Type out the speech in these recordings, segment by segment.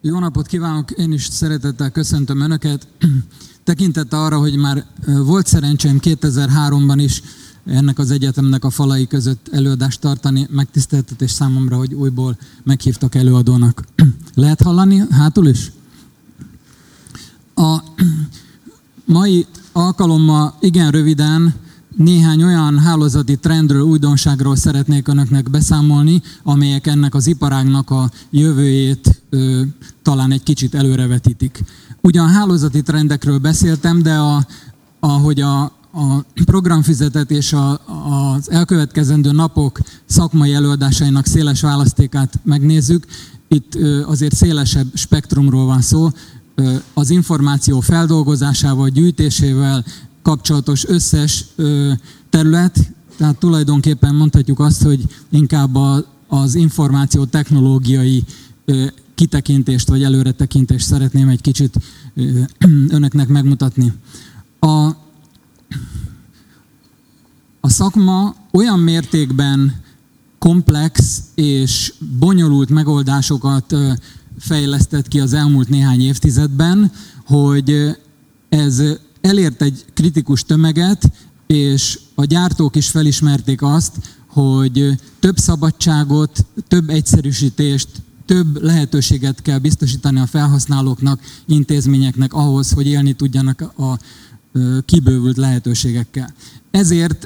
Jó napot kívánok! Én is szeretettel köszöntöm Önöket. Tekintettel arra, hogy már volt szerencsém 2003-ban is ennek az egyetemnek a falai között előadást tartani, megtiszteltetés számomra, hogy újból meghívtak előadónak. Lehet hallani hátul is? A mai alkalommal igen röviden néhány olyan hálózati trendről, újdonságról szeretnék Önöknek beszámolni, amelyek ennek az iparágnak a jövőjét talán egy kicsit előrevetítik. Ugyan hálózati trendekről beszéltem, de ahogy a programfüzetet és az elkövetkezendő napok szakmai előadásainak széles választékát megnézzük, itt azért szélesebb spektrumról van szó, az információ feldolgozásával, gyűjtésével kapcsolatos összes terület, tehát tulajdonképpen mondhatjuk azt, hogy inkább az információ technológiai kitekintést vagy előretekintést szeretném egy kicsit Önöknek megmutatni. A szakma olyan mértékben komplex és bonyolult megoldásokat fejlesztett ki az elmúlt néhány évtizedben, hogy ez elért egy kritikus tömeget, és a gyártók is felismerték azt, hogy több szabadságot, több egyszerűsítést, több lehetőséget kell biztosítani a felhasználóknak, intézményeknek ahhoz, hogy élni tudjanak a kibővült lehetőségekkel. Ezért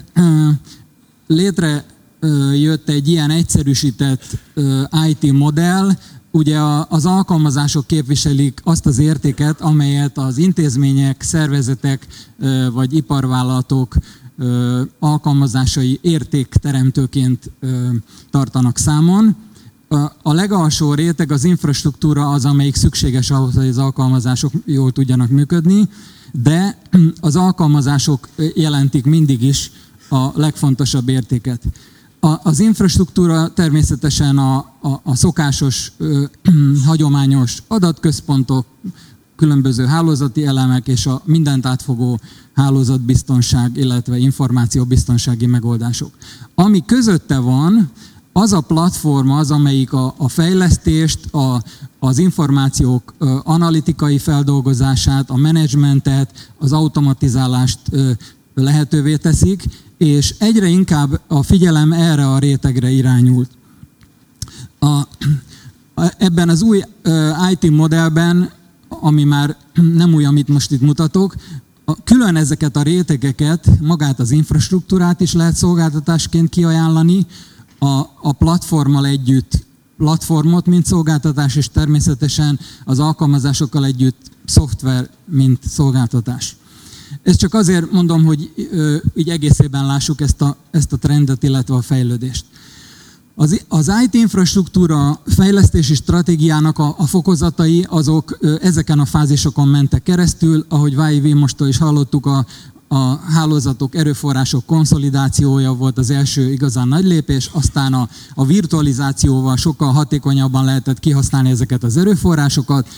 létrejött egy ilyen egyszerűsített IT modell. Ugye az alkalmazások képviselik azt az értéket, amelyet az intézmények, szervezetek vagy iparvállalatok alkalmazásai értékteremtőként tartanak számon. A legalsó réteg, az infrastruktúra az, amelyik szükséges ahhoz, hogy az alkalmazások jól tudjanak működni, de az alkalmazások jelentik mindig is a legfontosabb értéket. Az infrastruktúra természetesen a szokásos, hagyományos adatközpontok, különböző hálózati elemek és a mindent átfogó hálózatbiztonság, illetve információbiztonsági megoldások. Ami közötte van, az a platform az, amelyik a fejlesztést, az információk analitikai feldolgozását, a menedzsmentet, az automatizálást lehetővé teszik, és egyre inkább a figyelem erre a rétegre irányult. Ebben az új IT modellben, ami már nem új, amit most itt mutatok, külön ezeket a rétegeket, magát az infrastruktúrát is lehet szolgáltatásként kiajánlani, a platformmal együtt platformot, mint szolgáltatás, és természetesen az alkalmazásokkal együtt szoftver, mint szolgáltatás. Ezt csak azért mondom, hogy így egészében lássuk ezt a trendet, illetve a fejlődést. Az IT infrastruktúra fejlesztési stratégiának a fokozatai, azok ezeken a fázisokon mentek keresztül, ahogy Vái Vilmostól is hallottuk, a hálózatok, erőforrások konszolidációja volt az első igazán nagy lépés, aztán a virtualizációval sokkal hatékonyabban lehetett kihasználni ezeket az erőforrásokat,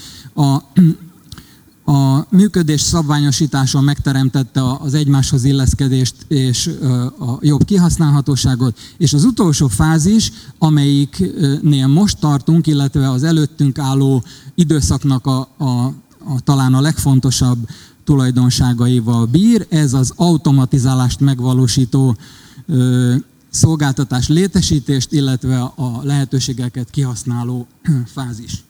a működés szabványosítása megteremtette az egymáshoz illeszkedést és a jobb kihasználhatóságot, és az utolsó fázis, amelyiknél most tartunk, illetve az előttünk álló időszaknak talán a legfontosabb tulajdonságaival bír, ez az automatizálást megvalósító szolgáltatás létesítést, illetve a lehetőségeket kihasználó fázis.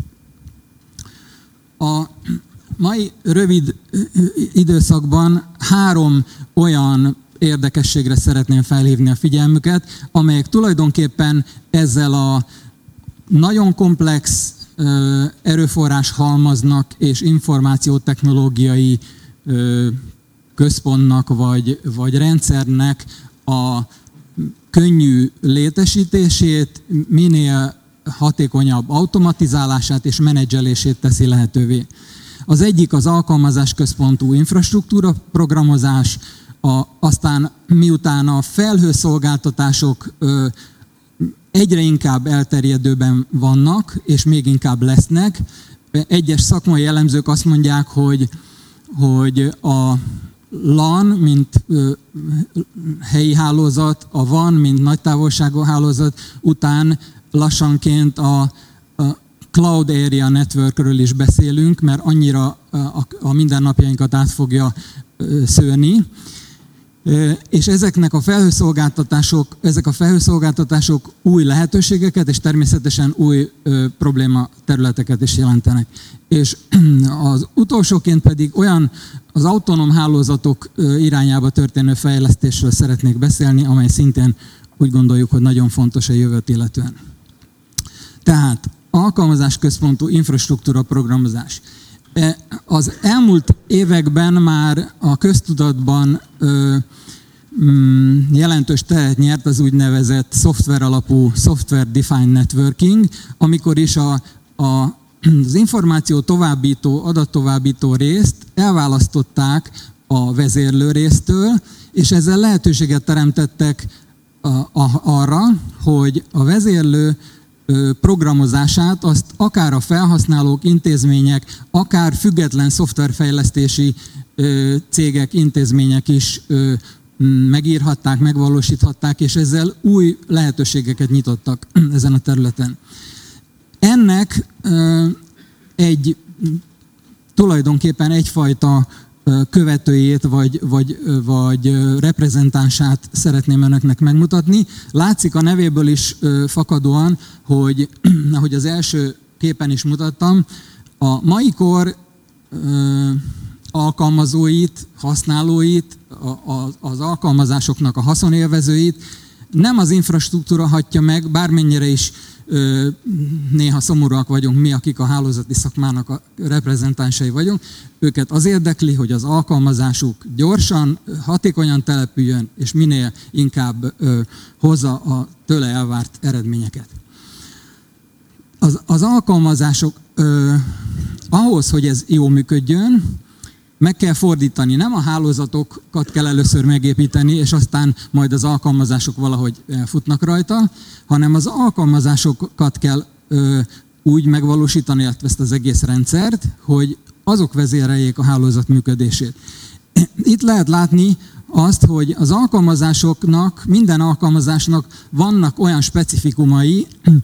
A mai rövid időszakban 3 olyan érdekességre szeretném felhívni a figyelmüket, amelyek tulajdonképpen ezzel a nagyon komplex erőforrás halmaznak és információtechnológiai központnak vagy rendszernek a könnyű létesítését, minél hatékonyabb automatizálását és menedzselését teszi lehetővé. Az egyik az alkalmazásközpontú infrastruktúra programozás, aztán miután a felhőszolgáltatások egyre inkább elterjedőben vannak, és még inkább lesznek, egyes szakmai elemzők azt mondják, hogy a LAN, mint helyi hálózat, a WAN, mint nagytávolságú hálózat után lassanként a Cloud Area Networkről is beszélünk, mert annyira a mindennapjainkat át fogja szőni. És ezek a felhőszolgáltatások új lehetőségeket és természetesen új probléma területeket is jelentenek. És az utolsóként pedig az autonóm hálózatok irányába történő fejlesztésről szeretnék beszélni, amely szintén úgy gondoljuk, hogy nagyon fontos a jövőt illetően. Tehát alkalmazásközpontú infrastruktúra programozás. Az elmúlt években már a köztudatban jelentős teret nyert az úgynevezett szoftver alapú Software Defined Networking, amikor is az információ továbbító, adattovábbító részt elválasztották a vezérlő résztől, és ezzel lehetőséget teremtettek arra, hogy a vezérlő programozását azt akár a felhasználók, intézmények, akár független szoftverfejlesztési cégek, intézmények is megírhatták, megvalósíthatták, és ezzel új lehetőségeket nyitottak ezen a területen. Ennek tulajdonképpen egyfajta követőjét vagy reprezentánsát szeretném önöknek megmutatni. Látszik a nevéből is fakadóan, hogy ahogy az első képen is mutattam, a mai kor alkalmazóit, használóit, az alkalmazásoknak a haszonélvezőit nem az infrastruktúra hatja meg, bármennyire is néha szomorúak vagyunk mi, akik a hálózati szakmának a reprezentánsai vagyunk, őket az érdekli, hogy az alkalmazásuk gyorsan, hatékonyan települjön, és minél inkább hozza a tőle elvárt eredményeket. Az alkalmazások ahhoz, hogy ez jól működjön, meg kell fordítani. Nem a hálózatokat kell először megépíteni, és aztán majd az alkalmazások valahogy futnak rajta, hanem az alkalmazásokat kell úgy megvalósítani, ezt az egész rendszert, hogy azok vezéreljék a hálózat működését. Itt lehet látni azt, hogy az alkalmazásoknak, minden alkalmazásnak vannak olyan specifikumai,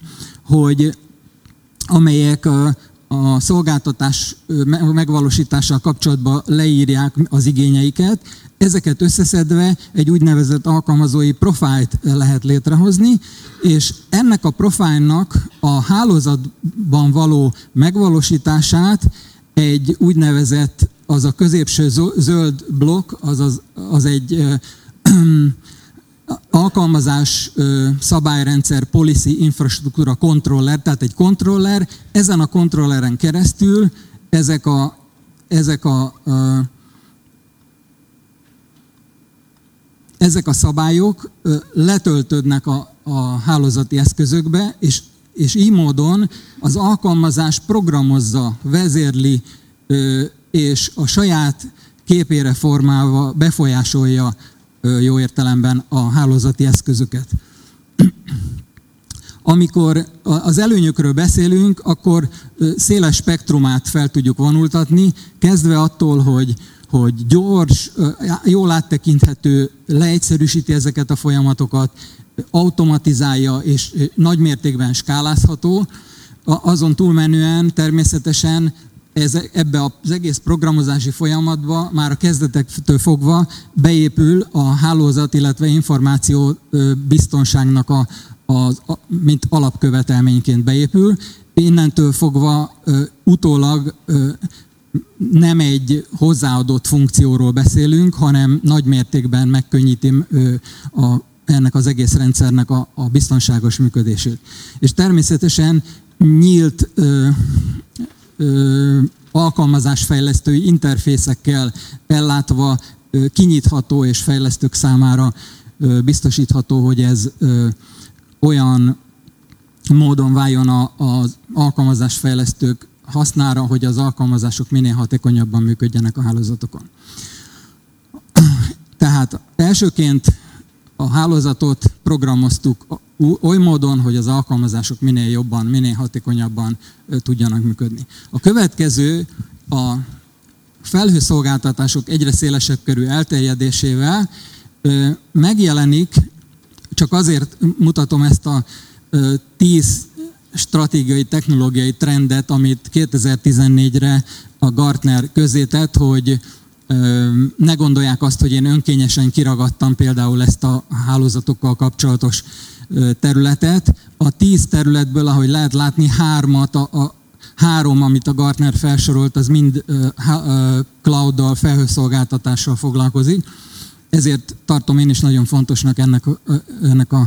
amelyek a szolgáltatás megvalósítással kapcsolatban leírják az igényeiket. Ezeket összeszedve egy úgynevezett alkalmazói profilt lehet létrehozni, és ennek a profilnak a hálózatban való megvalósítását egy úgynevezett, az a középső zöld blokk, az egy alkalmazás szabályrendszer policy infrastruktúra controller, tehát egy controller, ezen a controlleren keresztül ezek a szabályok letöltődnek a hálózati eszközökbe, és így módon az alkalmazás programozza, vezérli, és a saját képére formálva befolyásolja jó értelemben a hálózati eszközöket. Amikor az előnyökről beszélünk, akkor széles spektrumát fel tudjuk vonultatni, kezdve attól, hogy gyors, jól áttekinthető, leegyszerűsíti ezeket a folyamatokat, automatizálja és nagy mértékben skálázható, azon túlmenően természetesen ebbe az egész programozási folyamatba már a kezdetektől fogva beépül a hálózat, illetve információ biztonságnak mint alapkövetelményként beépül. Innentől fogva utólag nem egy hozzáadott funkcióról beszélünk, hanem nagy mértékben megkönnyíti ennek az egész rendszernek a biztonságos működését. És természetesen nyílt alkalmazásfejlesztői interfészekkel ellátva kinyitható és fejlesztők számára biztosítható, hogy ez olyan módon váljon az alkalmazásfejlesztők hasznára, hogy az alkalmazások minél hatékonyabban működjenek a hálózatokon. Tehát elsőként a hálózatot programoztuk oly módon, hogy az alkalmazások minél jobban, minél hatékonyabban tudjanak működni. A következő a felhőszolgáltatások egyre szélesebb körű elterjedésével megjelenik, csak azért mutatom ezt a 10 stratégiai, technológiai trendet, amit 2014-re a Gartner közzétett, hogy ne gondolják azt, hogy én önkényesen kiragadtam például ezt a hálózatokkal kapcsolatos területet. A 10 területből, ahogy lehet látni, 3, amit a Gartner felsorolt, az mind clouddal, felhőszolgáltatással foglalkozik. Ezért tartom én is nagyon fontosnak ennek a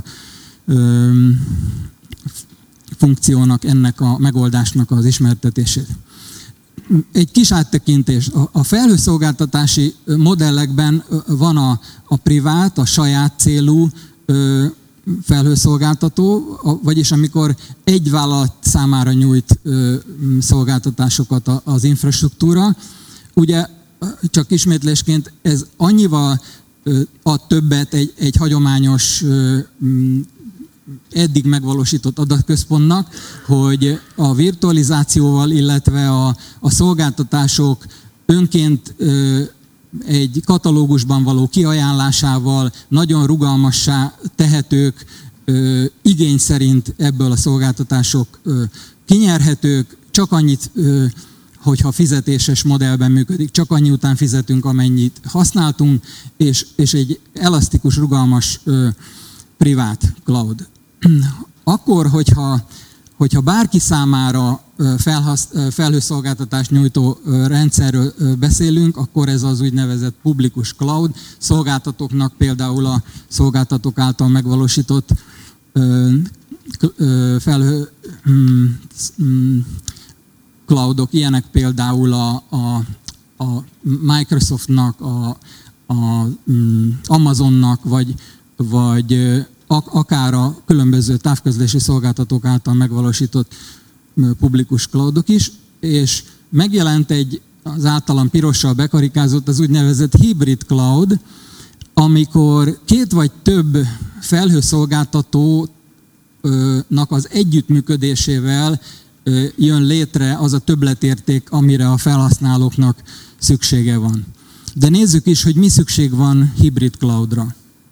funkciónak, ennek a megoldásnak az ismertetését. Egy kis áttekintés. A felhőszolgáltatási modellekben van a privát, a saját célú felhőszolgáltató, vagyis amikor egy vállalat számára nyújt szolgáltatásokat az infrastruktúra. Ugye csak ismétlésként ez annyival ad többet egy hagyományos eddig megvalósított adatközpontnak, hogy a virtualizációval, illetve a szolgáltatások önként egy katalógusban való kiajánlásával nagyon rugalmassá tehetők, igény szerint ebből a szolgáltatások kinyerhetők, csak annyit, hogyha fizetéses modellben működik, csak annyi után fizetünk, amennyit használtunk, és egy elasztikus, rugalmas privát cloud. Akkor, hogyha bárki számára felhőszolgáltatást nyújtó rendszerről beszélünk, akkor ez az úgynevezett publikus cloud, szolgáltatóknak például a szolgáltatók által megvalósított felhő cloudok, ilyenek például a Microsoftnak, a Amazonnak, vagy akár a különböző távközlési szolgáltatók által megvalósított publikus cloudok is, és megjelent az általam pirossal bekarikázott az úgynevezett hibrid cloud, amikor 2 vagy több felhőszolgáltatónak az együttműködésével jön létre az a többletérték, amire a felhasználóknak szüksége van. De nézzük is, hogy mi szükség van hibrid cloudra.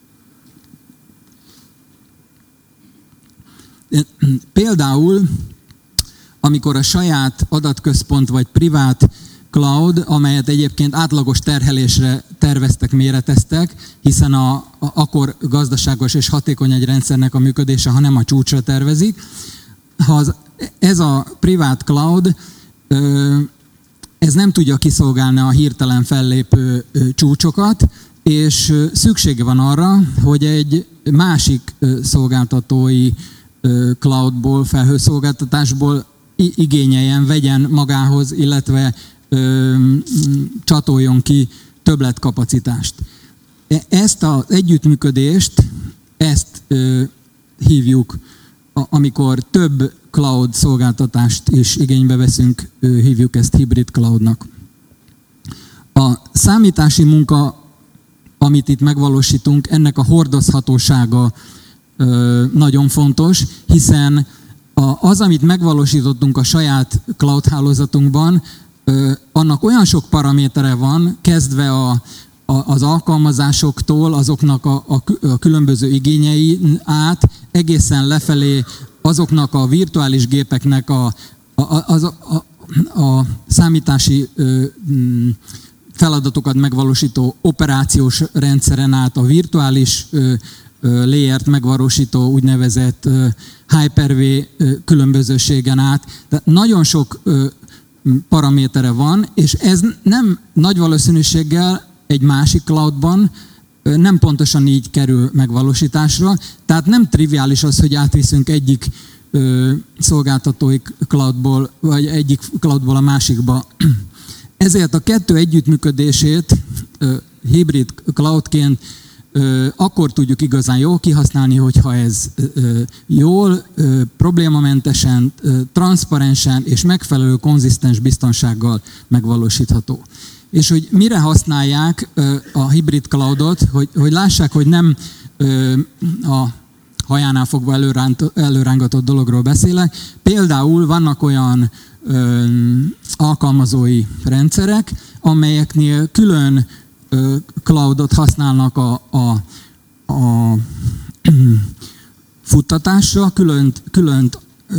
Például, amikor a saját adatközpont vagy privát cloud, amelyet egyébként átlagos terhelésre terveztek, méreteztek, hiszen akkor gazdaságos és hatékony egy rendszernek a működése, ha nem a csúcsra tervezik. Ez a privát cloud, ez nem tudja kiszolgálni a hirtelen fellépő csúcsokat, és szüksége van arra, hogy egy másik szolgáltatói cloudból, felhőszolgáltatásból igényeljen, vegyen magához, illetve csatoljon ki többletkapacitást. Ezt az együttműködést, ezt hívjuk, amikor több cloud szolgáltatást is igénybe veszünk, hívjuk ezt hibrid cloudnak. A számítási munka, amit itt megvalósítunk, ennek a hordozhatósága nagyon fontos, hiszen az, amit megvalósítottunk a saját cloud hálózatunkban, annak olyan sok paramétere van, kezdve az alkalmazásoktól, azoknak a különböző igényei át, egészen lefelé azoknak a virtuális gépeknek a számítási feladatokat megvalósító operációs rendszeren át, a virtuális layert megvalósító úgynevezett Hyper-V különbözőségen át. Tehát nagyon sok paramétere van, és ez nem nagy valószínűséggel egy másik cloudban nem pontosan így kerül megvalósításra. Tehát nem triviális az, hogy átviszünk egyik szolgáltatói cloudból, vagy egyik cloudból a másikba. Ezért a kettő együttműködését hibrid cloudként akkor tudjuk igazán jól kihasználni, hogyha ez jól, problémamentesen, transzparensen és megfelelő konzisztens biztonsággal megvalósítható. És hogy mire használják a hibrid cloudot, hogy lássák, hogy nem a hajánál fogva előrángatott dologról beszélek. Például vannak olyan alkalmazói rendszerek, amelyeknél külön cloudot használnak a futtatásra, külön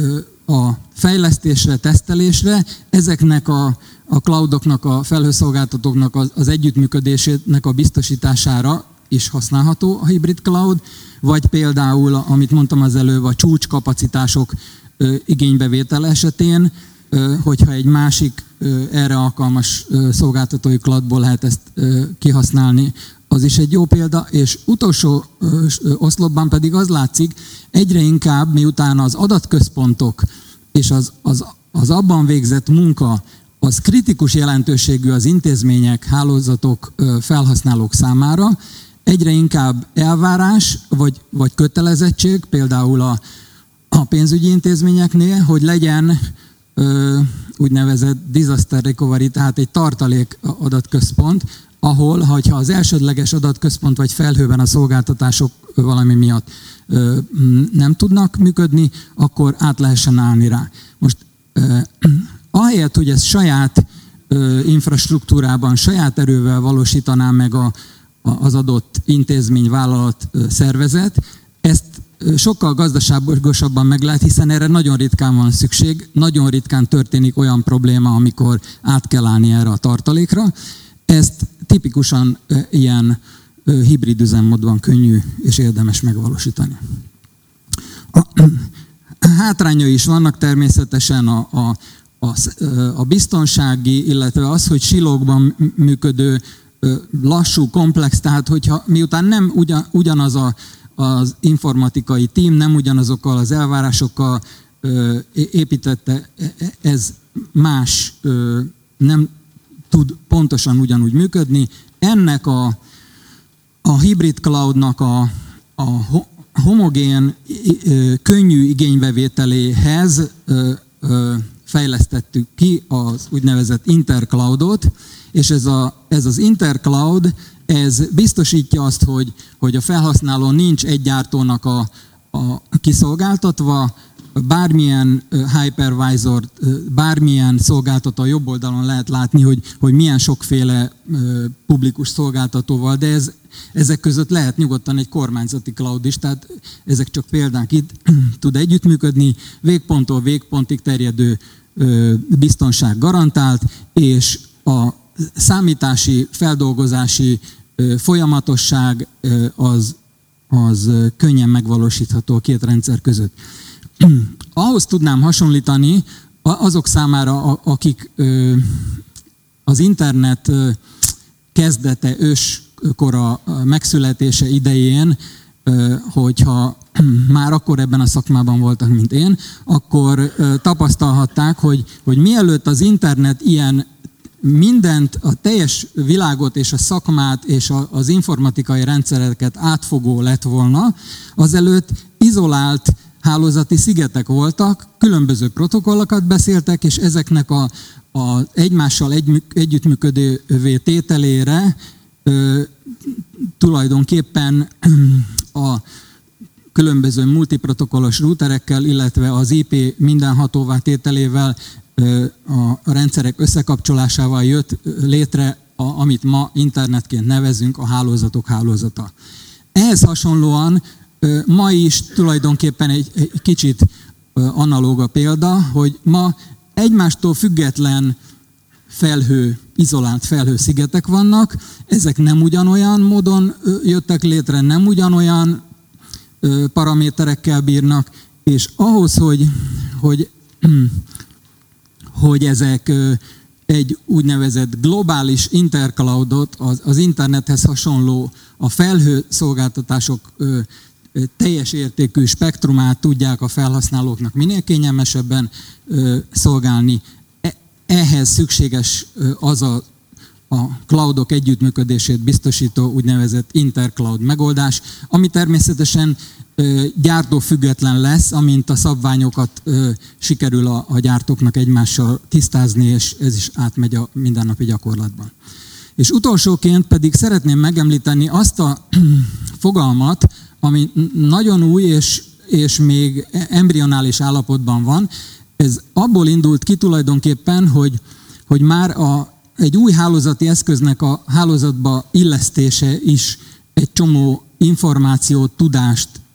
a fejlesztésre, tesztelésre, ezeknek a cloudoknak, a felhőszolgáltatóknak az együttműködésének a biztosítására is használható a hibrid cloud, vagy például, amit mondtam az előbb, a csúcskapacitások igénybevétel esetén, hogyha egy másik erre alkalmas szolgáltatói cloudból lehet ezt kihasználni, az is egy jó példa, és utolsó oszlopban pedig az látszik, egyre inkább, miután az adatközpontok és az abban végzett munka, az kritikus jelentőségű az intézmények, hálózatok, felhasználók számára, egyre inkább elvárás vagy kötelezettség, például a pénzügyi intézményeknél, hogy legyen úgynevezett disaster recovery, tehát egy tartalék adatközpont, ahol, ha az elsődleges adatközpont vagy felhőben a szolgáltatások valami miatt nem tudnak működni, akkor át lehessen állni rá. Most ahelyett, hogy ezt saját infrastruktúrában, saját erővel valósítaná meg az adott intézmény, vállalat, szervezet, ezt sokkal gazdaságosabban meg lehet, hiszen erre nagyon ritkán van szükség, nagyon ritkán történik olyan probléma, amikor át kell állni erre a tartalékra. Ezt tipikusan ilyen hibrid üzemmódban könnyű és érdemes megvalósítani. Hátrányai is vannak természetesen a biztonsági, illetve az, hogy silókban működő, lassú, komplex, tehát hogyha miután nem ugyanaz az informatikai tím, nem ugyanazokkal az elvárásokkal építette, ez más, nem tud pontosan ugyanúgy működni. Ennek a hibrid cloudnak a homogén, könnyű igénybevételéhez fejlesztettük ki az úgynevezett intercloudot, és ez az intercloud, ez biztosítja azt, hogy a felhasználó nincs egy gyártónak a kiszolgáltatva, bármilyen hypervisor, bármilyen szolgáltató a jobb oldalon lehet látni, hogy milyen sokféle publikus szolgáltatóval, de ezek között lehet nyugodtan egy kormányzati cloud is, tehát ezek csak példák, itt tud együttműködni, végponttól végpontig terjedő biztonság garantált, és a számítási, feldolgozási folyamatosság az könnyen megvalósítható a két rendszer között. Ahhoz tudnám hasonlítani azok számára, akik az internet kezdete, őskora megszületése idején, hogyha már akkor ebben a szakmában voltak, mint én, akkor tapasztalhatták, hogy mielőtt az internet ilyen mindent, a teljes világot és a szakmát és az informatikai rendszereket átfogó lett volna, azelőtt izolált hálózati szigetek voltak, különböző protokollokat beszéltek, és ezeknek a egymással együttműködővé tételére tulajdonképpen a különböző multiprotokollos routerekkel, illetve az IP mindenhatóvá tételével, a rendszerek összekapcsolásával jött létre, amit ma internetként nevezünk, a hálózatok hálózata. Ehhez hasonlóan ma is tulajdonképpen egy kicsit analóg a példa, hogy ma egymástól független izolált felhőszigetek vannak, ezek nem ugyanolyan módon jöttek létre, nem ugyanolyan paraméterekkel bírnak, és ahhoz, hogy ezek egy úgynevezett globális intercloudot, az internethez hasonló a felhőszolgáltatások teljes értékű spektrumát tudják a felhasználóknak minél kényelmesebben szolgálni. Ehhez szükséges az a cloudok együttműködését biztosító úgynevezett intercloud megoldás, ami természetesen gyártófüggetlen lesz, amint a szabványokat sikerül a gyártóknak egymással tisztázni, és ez is átmegy a mindennapi gyakorlatban. És utolsóként pedig szeretném megemlíteni azt a fogalmat, ami nagyon új és még embrionális állapotban van. Ez abból indult ki tulajdonképpen, hogy már egy új hálózati eszköznek a hálózatba illesztése is egy csomó információt, tudást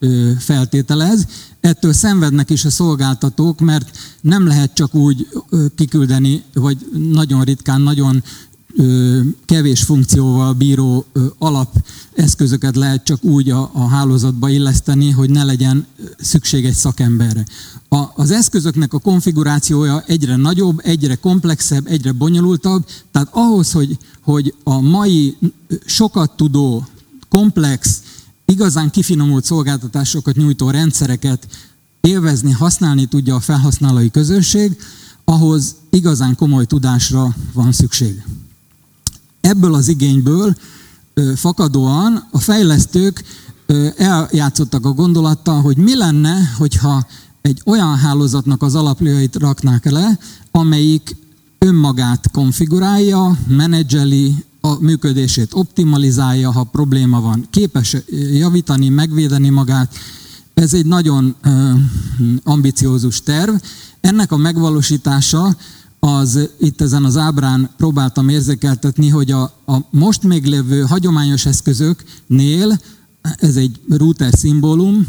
feltételez. Ettől szenvednek is a szolgáltatók, mert nem lehet csak úgy kiküldeni, vagy nagyon ritkán, nagyon kevés funkcióval bíró alapeszközöket lehet csak úgy a hálózatba illeszteni, hogy ne legyen szükség egy szakemberre. Az eszközöknek a konfigurációja egyre nagyobb, egyre komplexebb, egyre bonyolultabb, tehát ahhoz, hogy a mai sokat tudó, komplex, igazán kifinomult szolgáltatásokat nyújtó rendszereket élvezni, használni tudja a felhasználói közösség, ahhoz igazán komoly tudásra van szükség. Ebből az igényből fakadóan a fejlesztők eljátszottak a gondolattal, hogy mi lenne, hogyha egy olyan hálózatnak az alapjait raknák le, amelyik önmagát konfigurálja, menedzseli, a működését optimalizálja, ha probléma van, képes javítani, megvédeni magát. Ez egy nagyon ambiciózus terv. Ennek a megvalósítása az itt ezen az ábrán próbáltam érzékeltetni, hogy a most még lévő hagyományos eszközöknél, ez egy router szimbólum,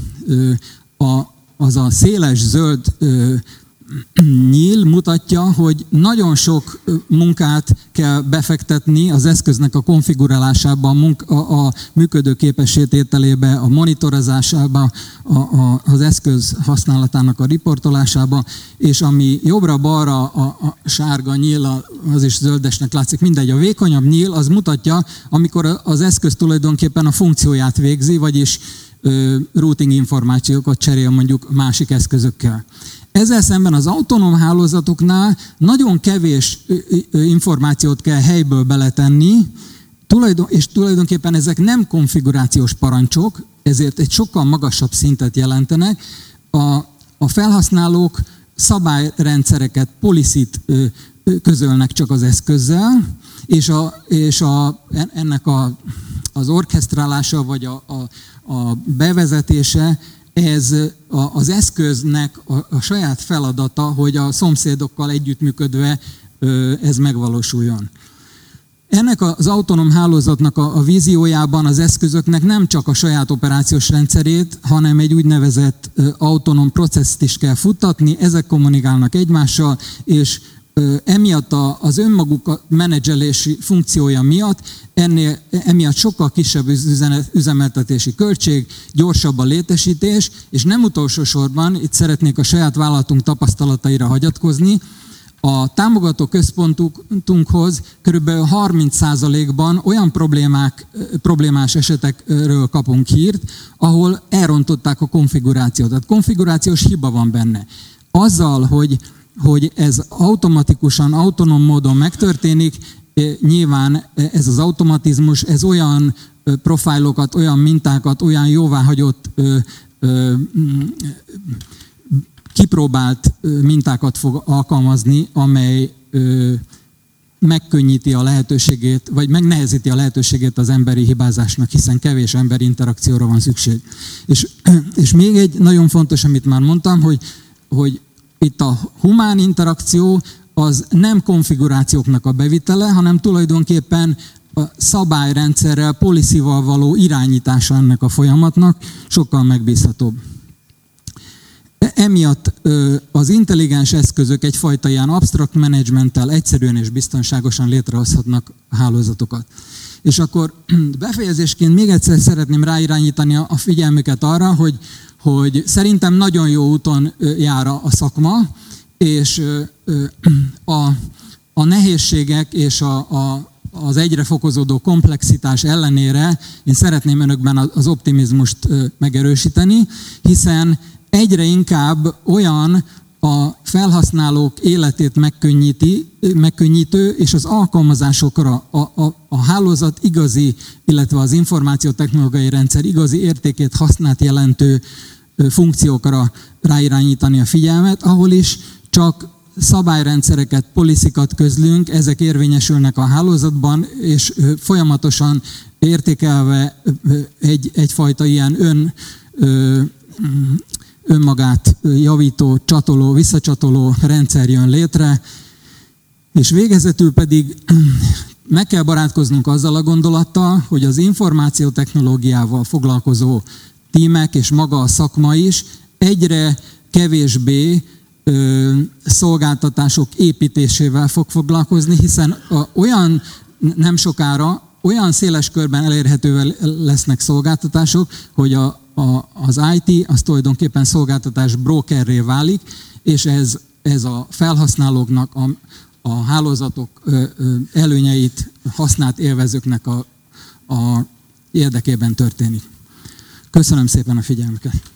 az a széles zöld nyíl mutatja, hogy nagyon sok munkát kell befektetni az eszköznek a konfigurálásába, a működőképessé tételébe, a monitorozásába, az eszköz használatának a riportolásába, és ami jobbra-balra a sárga nyíl, az is zöldesnek látszik, mindegy, a vékonyabb nyíl, az mutatja, amikor az eszköz tulajdonképpen a funkcióját végzi, vagyis routing információkat cserél mondjuk másik eszközökkel. Ezzel szemben az autonóm hálózatoknál nagyon kevés információt kell helyből beletenni, és tulajdonképpen ezek nem konfigurációs parancsok, ezért egy sokkal magasabb szintet jelentenek. A felhasználók szabályrendszereket, policy-t közölnek csak az eszközzel, és ennek az orkesztrálása vagy a bevezetése, ez az eszköznek a saját feladata, hogy a szomszédokkal együttműködve ez megvalósuljon. Ennek az autonóm hálózatnak a víziójában az eszközöknek nem csak a saját operációs rendszerét, hanem egy úgynevezett autonóm processzt is kell futtatni, ezek kommunikálnak egymással, és emiatt az önmaguk menedzselési funkciója miatt, emiatt sokkal kisebb üzemeltetési költség, gyorsabb a létesítés, és nem utolsó sorban, itt szeretnék a saját vállalatunk tapasztalataira hagyatkozni, a támogató központunkhoz kb. 30%-ban olyan problémás esetekről kapunk hírt, ahol elrontották a konfigurációt. Tehát konfigurációs hiba van benne. Azzal, hogy ez automatikusan, autonóm módon megtörténik, nyilván ez az automatizmus, ez olyan profilokat, olyan mintákat, olyan jóváhagyott, kipróbált mintákat fog alkalmazni, amely megkönnyíti a lehetőségét, vagy megnehezíti a lehetőségét az emberi hibázásnak, hiszen kevés emberi interakcióra van szükség. És még egy nagyon fontos, amit már mondtam, hogy itt a humán interakció az nem konfigurációknak a bevitele, hanem tulajdonképpen a szabályrendszerrel, policy-val való irányítása ennek a folyamatnak sokkal megbízhatóbb. Emiatt az intelligens eszközök egyfajta ilyen absztrakt menedzsmenttel egyszerűen és biztonságosan létrehozhatnak hálózatokat. És akkor befejezésként még egyszer szeretném ráirányítani a figyelmüket arra, hogy szerintem nagyon jó úton jár a szakma, és a nehézségek és az egyre fokozódó komplexitás ellenére én szeretném önökben az optimizmust megerősíteni, hiszen egyre inkább olyan a felhasználók életét megkönnyítő és az alkalmazásokra a hálózat igazi, illetve az információtechnológiai rendszer igazi értékét, hasznát jelentő funkciókra ráirányítani a figyelmet, ahol is csak szabályrendszereket, policy-kat közlünk, ezek érvényesülnek a hálózatban, és folyamatosan értékelve egyfajta ilyen önmagát javító, csatoló, visszacsatoló rendszer jön létre, és végezetül pedig meg kell barátkoznunk azzal a gondolattal, hogy az információtechnológiával foglalkozó tímek és maga a szakma is egyre kevésbé szolgáltatások építésével fog foglalkozni, hiszen nem sokára olyan széles körben elérhetővel lesznek szolgáltatások, hogy az IT az tulajdonképpen szolgáltatás brokerré válik, és ez a felhasználóknak, a hálózatok előnyeit használt élvezőknek a érdekében történik. Köszönöm szépen a figyelmüket!